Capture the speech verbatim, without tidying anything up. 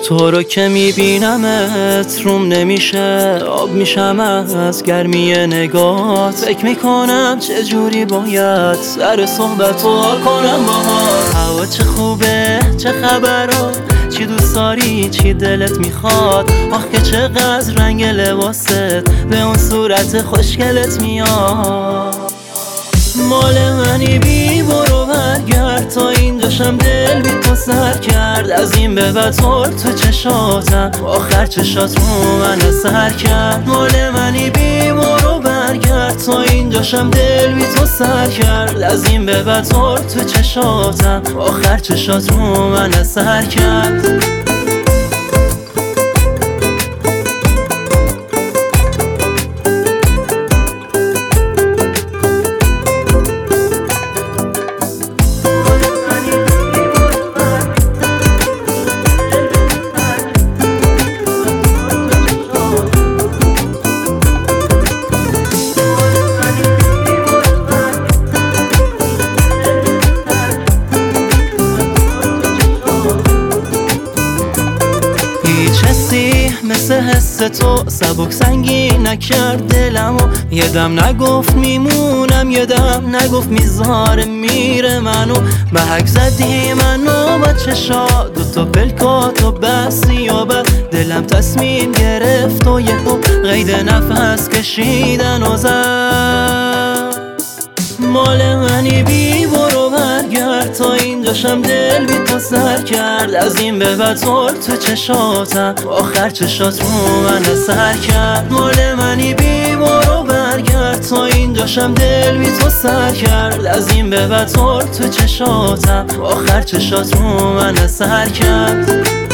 تو رو که میبینمت روم نمیشه، آب میشم از گرمی نگات. فکر میکنم چجوری باید سر صحبت وا کنم باهات. هوا چه خوبه، چه خبرها، چی دوست داری، چی دلت میخواد. آخ که چقدر رنگ لباست به اون صورت خوشگلت میاد. مال منی بی برو برگرد، تا اینجاشم دل بی تو سر کرد. از این به بعد تو چشاتم، آخر چشات رو من سر کرد. مال منی بی برو برگرد، تا اینجاشم دل بی تو سر کرد. از این به بعد تو چشاتم، آخر چشات رو من سر کرد. مثل حس تو سبک سنگین نکرد دلمو. یه دم نگفت میمونم، یه دم نگفت میذاره میره منو. محک زدی منو با چشا، دوتا پلکات و بسی و بد. دلم تصمیم گرفت و یهو قید نفس کشیدن و زد. مال منی بی برو برگرد، تا اینجاشم دل بی تو سر کرد. از این به بعد تو چشاتم، آخر چشات رو من سر کرد. مال منی بی برو برگرد، تا اینجاشم دل بی تو سر کرد. از این به بعد تو چشاتم، آخر چشات رو من سر کرد.